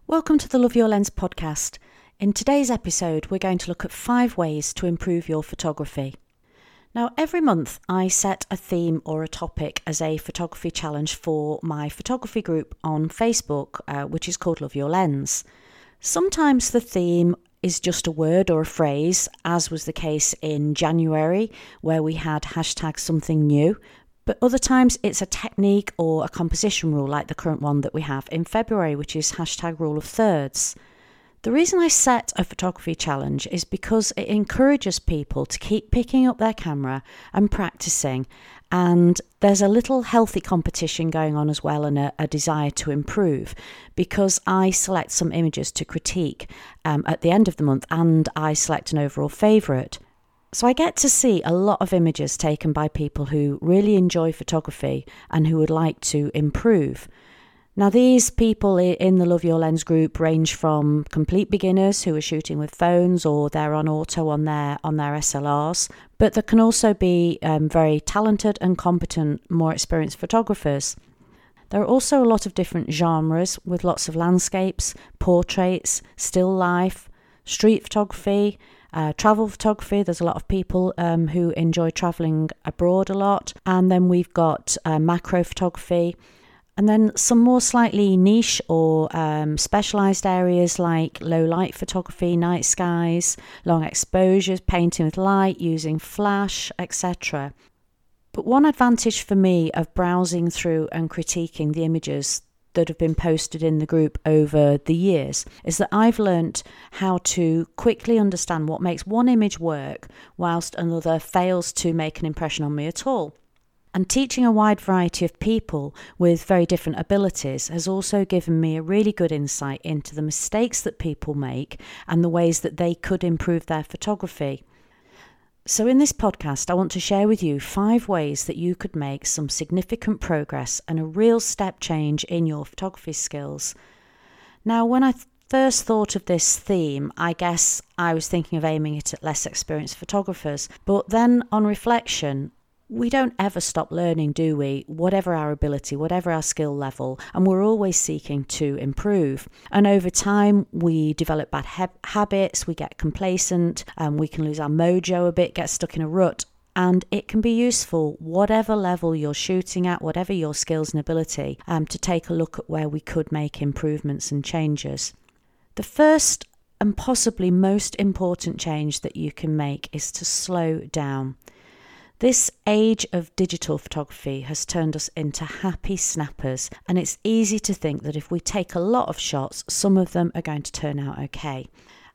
Welcome to the Love Your Lens podcast. In today's episode, we're going to look at 5 ways to improve your photography. Now, every month I set a theme or a topic as a photography challenge for my photography group on Facebook, which is called Love Your Lens. Sometimes the theme is just a word or a phrase, as was the case in January, where we had hashtag something new. But other times it's a technique or a composition rule like the current one that we have in February, which is hashtag rule of thirds. The reason I set a photography challenge is because it encourages people to keep picking up their camera and practicing. And there's a little healthy competition going on as well, and a desire to improve, because I select some images to critique at the end of the month, and I select an overall favourite. So I get to see a lot of images taken by people who really enjoy photography and who would like to improve. Now, these people in the Love Your Lens group range from complete beginners who are shooting with phones or they're on auto on their SLRs, but there can also be very talented and competent, more experienced photographers. There are also a lot of different genres with lots of landscapes, portraits, still life, street photography, travel photography. There's a lot of people who enjoy travelling abroad a lot. And then we've got macro photography. And then some more slightly niche or specialised areas like low light photography, night skies, long exposures, painting with light, using flash, etc. But one advantage for me of browsing through and critiquing the images that have been posted in the group over the years is that I've learnt how to quickly understand what makes one image work whilst another fails to make an impression on me at all. And teaching a wide variety of people with very different abilities has also given me a really good insight into the mistakes that people make and the ways that they could improve their photography. So in this podcast, I want to share with you 5 ways that you could make some significant progress and a real step change in your photography skills. Now, when I first thought of this theme, I guess I was thinking of aiming it at less experienced photographers. But then on reflection, we don't ever stop learning, do we? Whatever our ability, whatever our skill level, and we're always seeking to improve. And over time, we develop bad habits, we get complacent, and we can lose our mojo a bit, get stuck in a rut. And it can be useful, whatever level you're shooting at, whatever your skills and ability, to take a look at where we could make improvements and changes. The first and possibly most important change that you can make is to slow down. This age of digital photography has turned us into happy snappers, and it's easy to think that if we take a lot of shots, some of them are going to turn out okay.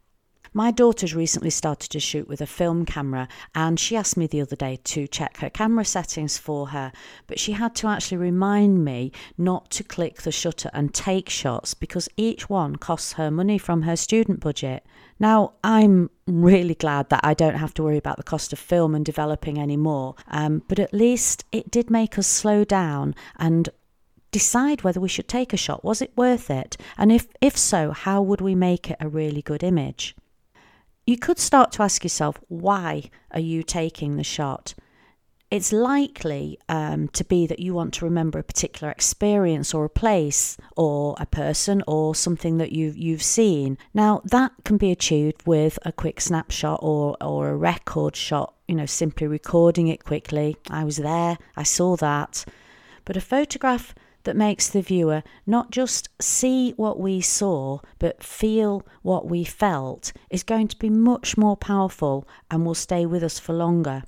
My daughter's recently started to shoot with a film camera, and she asked me the other day to check her camera settings for her, but she had to actually remind me not to click the shutter and take shots because each one costs her money from her student budget. Now, I'm really glad that I don't have to worry about the cost of film and developing anymore, but at least it did make us slow down and decide whether we should take a shot. Was it worth it? And if so, how would we make it a really good image? You could start to ask yourself, why are you taking the shot? It's likely to be that you want to remember a particular experience or a place or a person or something that you've seen. Now, that can be achieved with a quick snapshot or a record shot, simply recording it quickly. I was there, I saw that. But a photograph that makes the viewer not just see what we saw, but feel what we felt is going to be much more powerful and will stay with us for longer.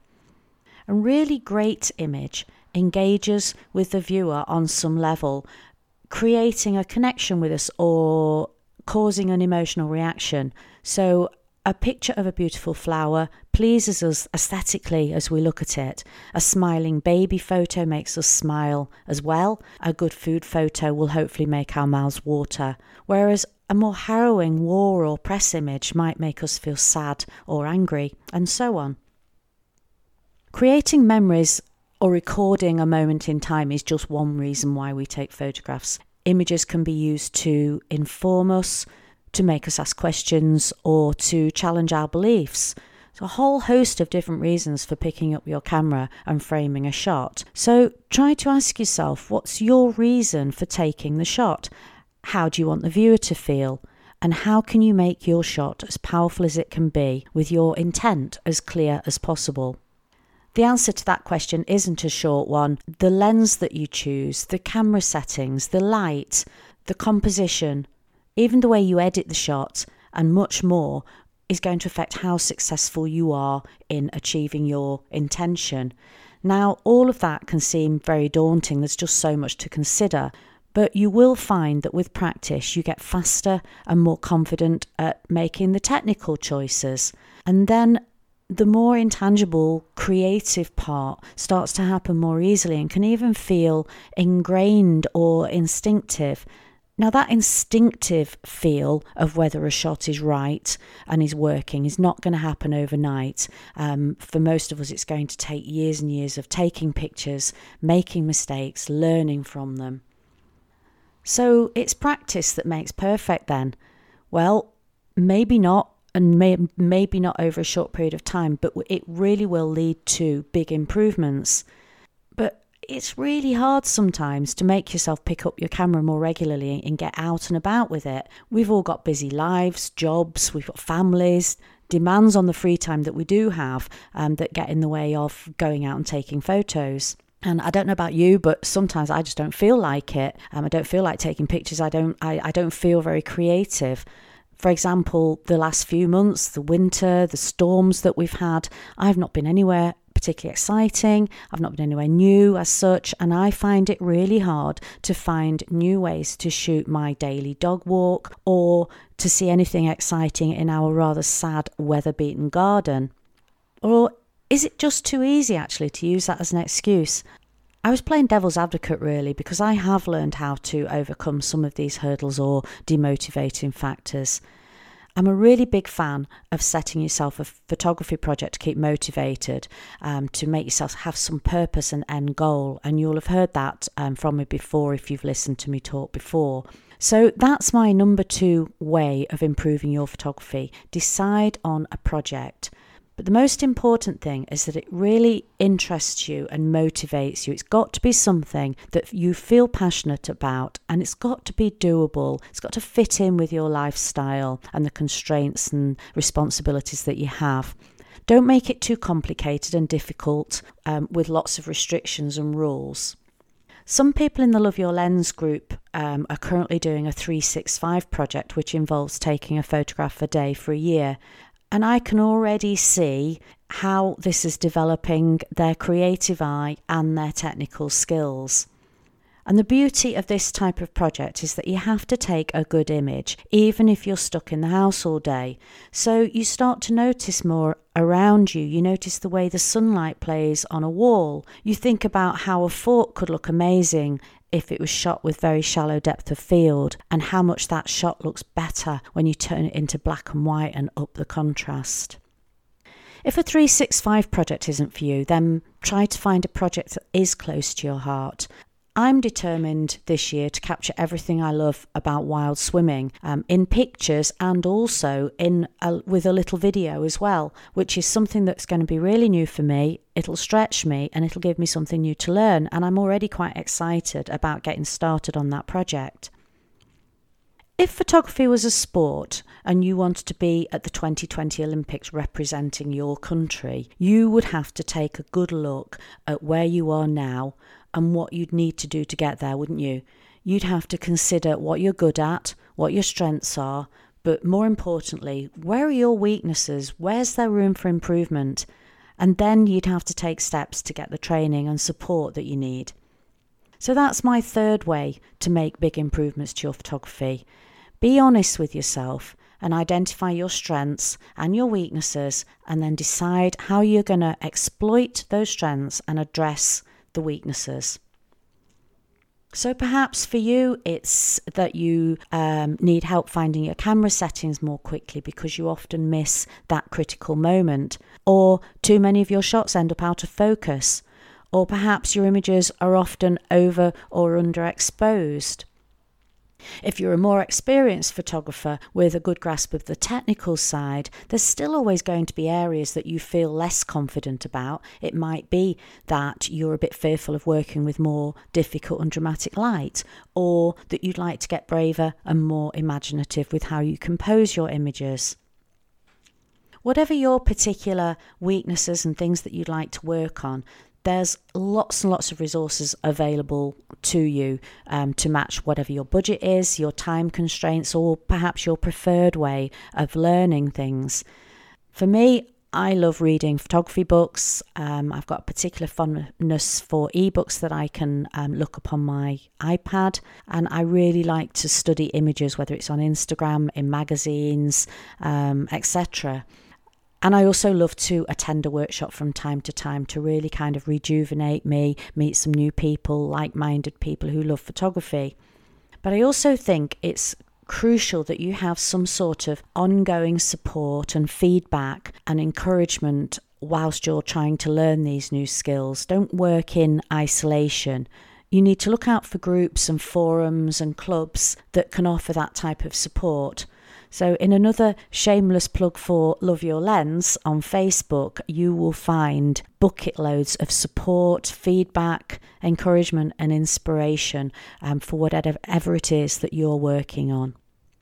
A really great image engages with the viewer on some level, creating a connection with us or causing an emotional reaction. So a picture of a beautiful flower pleases us aesthetically as we look at it. A smiling baby photo makes us smile as well. A good food photo will hopefully make our mouths water, whereas a more harrowing war or press image might make us feel sad or angry, and so on. Creating memories or recording a moment in time is just one reason why we take photographs. Images can be used to inform us, to make us ask questions, or to challenge our beliefs. So a whole host of different reasons for picking up your camera and framing a shot. So try to ask yourself, what's your reason for taking the shot? how do you want the viewer to feel? And how can you make your shot as powerful as it can be with your intent as clear as possible? The answer to that question isn't a short one. The lens that you choose, the camera settings, the light, the composition, even the way you edit the shot, and much more is going to affect how successful you are in achieving your intention. Now, all of that can seem very daunting. There's just so much to consider. But you will find that with practice, you get faster and more confident at making the technical choices. And then the more intangible, creative part starts to happen more easily and can even feel ingrained or instinctive. Now, that instinctive feel of whether a shot is right and is working is not going to happen overnight. For most of us, it's going to take years and years of taking pictures, making mistakes, learning from them. So it's practice that makes perfect then. Well, maybe not, and maybe not over a short period of time, but it really will lead to big improvements. But it's really hard sometimes to make yourself pick up your camera more regularly and get out and about with it. We've all got busy lives, jobs, we've got families, demands on the free time that we do have that get in the way of going out and taking photos. And I don't know about you, but sometimes I just don't feel like it. I don't feel like taking pictures. I don't feel very creative. For example, the last few months, the winter, the storms that we've had, I've not been anywhere particularly exciting. I've not been anywhere new as such, and I find it really hard to find new ways to shoot my daily dog walk or to see anything exciting in our rather sad, weather-beaten garden. Or is it just too easy actually to use that as an excuse? I was playing devil's advocate really, because I have learned how to overcome some of these hurdles or demotivating factors. I'm a really big fan of setting yourself a photography project to keep motivated, to make yourself have some purpose and end goal. And you'll have heard that from me before if you've listened to me talk before. So that's my number 2 way of improving your photography. Decide on a project. But the most important thing is that it really interests you and motivates you. It's got to be something that you feel passionate about, and it's got to be doable. It's got to fit in with your lifestyle and the constraints and responsibilities that you have. Don't make it too complicated and difficult with lots of restrictions and rules. Some people in the Love Your Lens group are currently doing a 365 project, which involves taking a photograph a day for a year. And I can already see how this is developing their creative eye and their technical skills. And the beauty of this type of project is that you have to take a good image, even if you're stuck in the house all day. So you start to notice more around you. You notice the way the sunlight plays on a wall. You think about how a fort could look amazing if it was shot with very shallow depth of field, and how much that shot looks better when you turn it into black and white and up the contrast. If a 365 project isn't for you, then try to find a project that is close to your heart. I'm determined this year to capture everything I love about wild swimming in pictures, and also with a little video as well, which is something that's going to be really new for me. It'll stretch me and it'll give me something new to learn, and I'm already quite excited about getting started on that project. If photography was a sport and you wanted to be at the 2020 Olympics representing your country, you would have to take a good look at where you are now and what you'd need to do to get there, wouldn't you? You'd have to consider what you're good at, what your strengths are, but more importantly, where are your weaknesses? Where's there room for improvement? And then you'd have to take steps to get the training and support that you need. So that's my 3rd way to make big improvements to your photography. Be honest with yourself and identify your strengths and your weaknesses, and then decide how you're going to exploit those strengths and address the weaknesses. So perhaps for you it's that you need help finding your camera settings more quickly because you often miss that critical moment, or too many of your shots end up out of focus, or perhaps your images are often over or underexposed. If you're a more experienced photographer with a good grasp of the technical side, there's still always going to be areas that you feel less confident about. It might be that you're a bit fearful of working with more difficult and dramatic light, or that you'd like to get braver and more imaginative with how you compose your images. Whatever your particular weaknesses and things that you'd like to work on, there's lots and lots of resources available to you to match whatever your budget is, your time constraints, or perhaps your preferred way of learning things. For me, I love reading photography books. I've got a particular fondness for ebooks that I can look up on my iPad, and I really like to study images, whether it's on Instagram, in magazines, etc. And I also love to attend a workshop from time to time to really kind of rejuvenate me, meet some new people, like-minded people who love photography. But I also think it's crucial that you have some sort of ongoing support and feedback and encouragement whilst you're trying to learn these new skills. Don't work in isolation. You need to look out for groups and forums and clubs that can offer that type of support. So in another shameless plug for Love Your Lens on Facebook, you will find bucket loads of support, feedback, encouragement and inspiration for whatever it is that you're working on.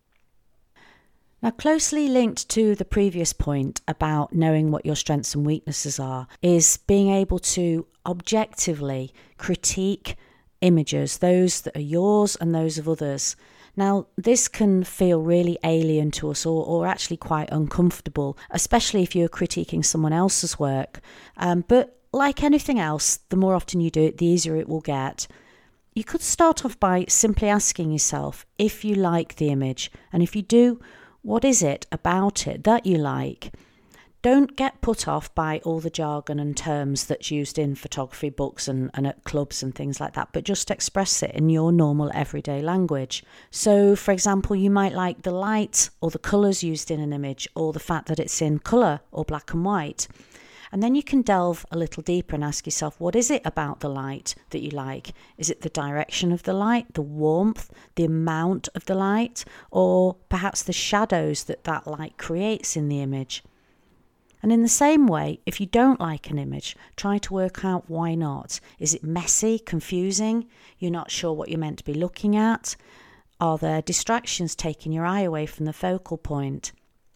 Now, closely linked to the previous point about knowing what your strengths and weaknesses are is being able to objectively critique images, those that are yours and those of others. Now, this can feel really alien to us or actually quite uncomfortable, especially if you're critiquing someone else's work. But like anything else, the more often you do it, the easier it will get. You could start off by simply asking yourself if you like the image, and if you do, what is it about it that you like? Don't get put off by all the jargon and terms that's used in photography books and at clubs and things like that, but just express it in your normal everyday language. So, for example, you might like the light or the colours used in an image, or the fact that it's in colour or black and white. And then you can delve a little deeper and ask yourself, what is it about the light that you like? Is it the direction of the light, the warmth, the amount of the light, or perhaps the shadows that light creates in the image? And in the same way, if you don't like an image, try to work out why not. Is it messy, confusing? You're not sure what you're meant to be looking at? Are there distractions taking your eye away from the focal point?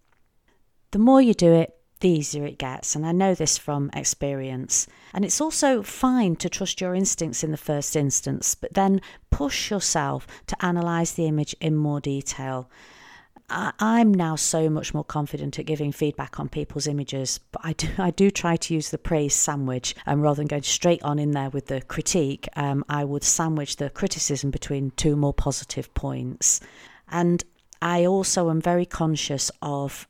The more you do it, the easier it gets, and I know this from experience. And it's also fine to trust your instincts in the first instance, but then push yourself to analyse the image in more detail. I'm now so much more confident at giving feedback on people's images, but I do try to use the praise sandwich, and rather than going straight on in there with the critique, I would sandwich the criticism between two more positive points. And I also am very conscious of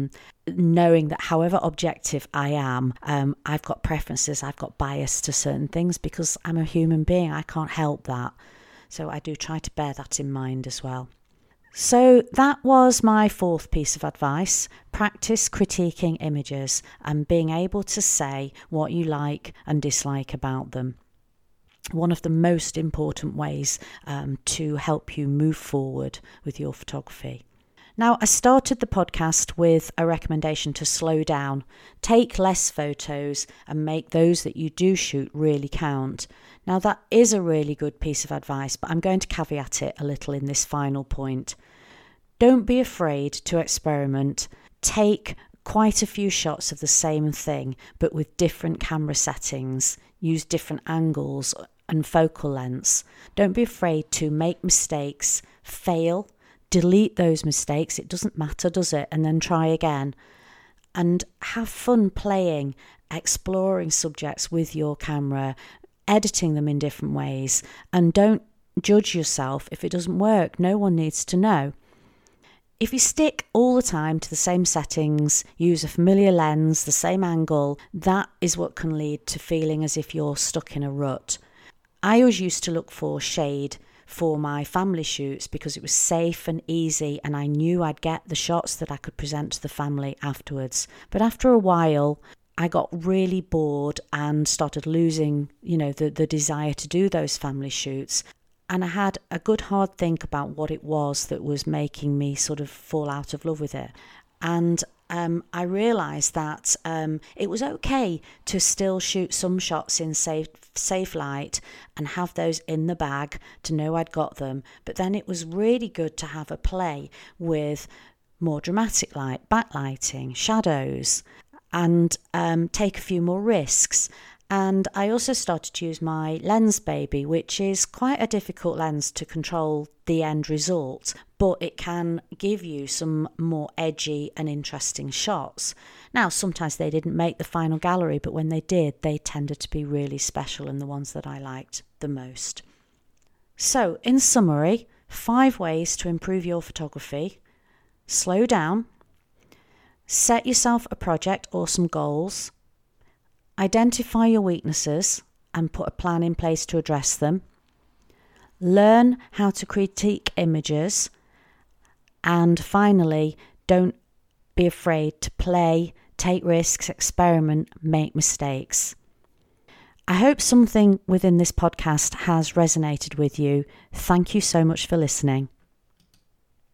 knowing that however objective I am, I've got preferences, I've got bias to certain things because I'm a human being. I can't help that. So I do try to bear that in mind as well. So that was my fourth piece of advice. Practice critiquing images and being able to say what you like and dislike about them. One of the most important ways to help you move forward with your photography. Now, I started the podcast with a recommendation to slow down, take less photos and make those that you do shoot really count. Now, that is a really good piece of advice, but I'm going to caveat it a little in this final point. Don't be afraid to experiment. Take quite a few shots of the same thing, but with different camera settings. Use different angles and focal lengths. Don't be afraid to make mistakes, fail, delete those mistakes. It doesn't matter, does it? And then try again. And have fun playing, exploring subjects with your camera, editing them in different ways. And don't judge yourself if it doesn't work. No one needs to know. If you stick all the time to the same settings, use a familiar lens, the same angle, that is what can lead to feeling as if you're stuck in a rut. I always used to look for shade for my family shoots because it was safe and easy, and I knew I'd get the shots that I could present to the family afterwards. But after a while, I got really bored and started losing, the desire to do those family shoots. And I had a good hard think about what it was that was making me sort of fall out of love with it. And I realised that it was okay to still shoot some shots in safe light and have those in the bag to know I'd got them. But then it was really good to have a play with more dramatic light, backlighting, shadows, and take a few more risks. And I also started to use my Lens Baby, which is quite a difficult lens to control the end result, but it can give you some more edgy and interesting shots. Now, sometimes they didn't make the final gallery, but when they did, they tended to be really special and the ones that I liked the most. So, in summary, 5 ways to improve your photography. Slow down. Set yourself a project or some goals. Identify your weaknesses and put a plan in place to address them. Learn how to critique images. And finally, don't be afraid to play, take risks, experiment, make mistakes. I hope something within this podcast has resonated with you. Thank you so much for listening.